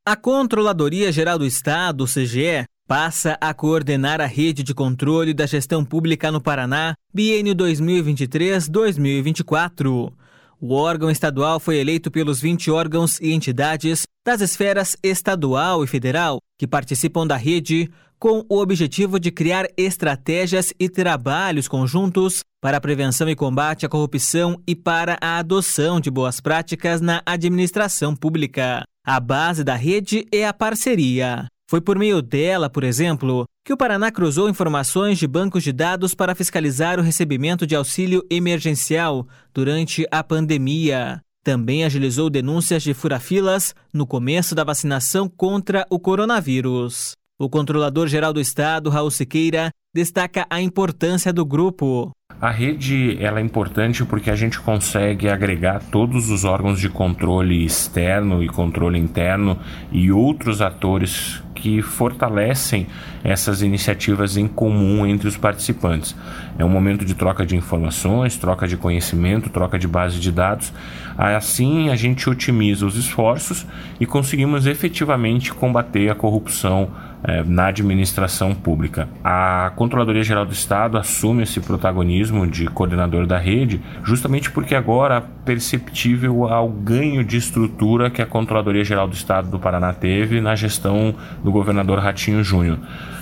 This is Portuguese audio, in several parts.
A Controladoria Geral do Estado, CGE, passa a coordenar a rede de controle da gestão pública no Paraná, biênio 2023-2024. O órgão estadual foi eleito pelos 20 órgãos e entidades das esferas estadual e federal que participam da rede, com o objetivo de criar estratégias e trabalhos conjuntos para a prevenção e combate à corrupção e para a adoção de boas práticas na administração pública. A base da rede é a parceria. Foi por meio dela, por exemplo, que o Paraná cruzou informações de bancos de dados para fiscalizar o recebimento de auxílio emergencial durante a pandemia. Também agilizou denúncias de fura-filas no começo da vacinação contra o coronavírus. O Controlador-Geral do Estado, Raul Siqueira, destaca a importância do grupo. A rede ela é importante porque a gente consegue agregar todos os órgãos de controle externo e controle interno e outros atores que fortalecem essas iniciativas em comum entre os participantes. É um momento de troca de informações, troca de conhecimento, troca de base de dados. Assim a gente otimiza os esforços e conseguimos efetivamente combater a corrupção na administração pública. A Controladoria Geral do Estado assume esse protagonismo de coordenador da rede, justamente porque agora é perceptível ao ganho de estrutura que a Controladoria Geral do Estado do Paraná teve na gestão do governador Ratinho Júnior.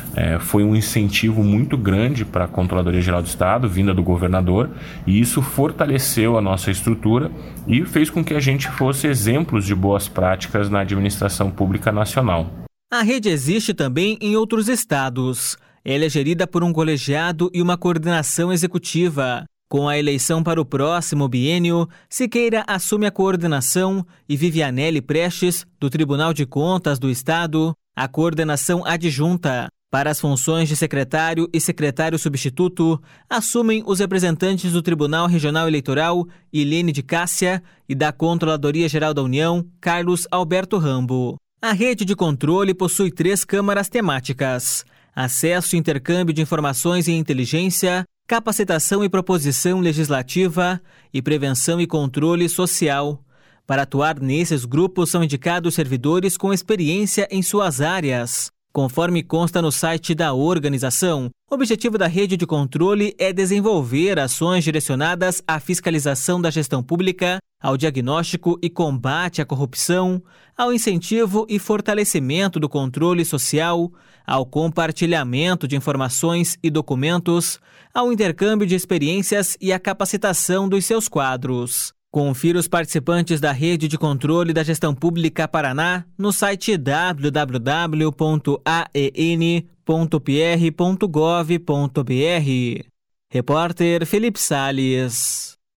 Foi um incentivo muito grande para a Controladoria Geral do Estado, vinda do governador, e isso fortaleceu a nossa estrutura e fez com que a gente fosse exemplos de boas práticas na administração pública nacional. A rede existe também em outros estados. Ela é gerida por um colegiado e uma coordenação executiva. Com a eleição para o próximo biênio, Siqueira assume a coordenação e Vivianelli Prestes, do Tribunal de Contas do Estado, a coordenação adjunta. Para as funções de secretário e secretário substituto, assumem os representantes do Tribunal Regional Eleitoral, Ilene de Cássia, e da Controladoria Geral da União, Carlos Alberto Rambo. A rede de controle possui 3 câmaras temáticas: acesso e intercâmbio de informações e inteligência, capacitação e proposição legislativa e prevenção e controle social. Para atuar nesses grupos são indicados servidores com experiência em suas áreas. Conforme consta no site da organização, o objetivo da rede de controle é desenvolver ações direcionadas à fiscalização da gestão pública, ao diagnóstico e combate à corrupção, ao incentivo e fortalecimento do controle social, ao compartilhamento de informações e documentos, ao intercâmbio de experiências e à capacitação dos seus quadros. Confira os participantes da Rede de Controle da Gestão Pública Paraná no site www.aen.pr.gov.br. Repórter Felipe Salles.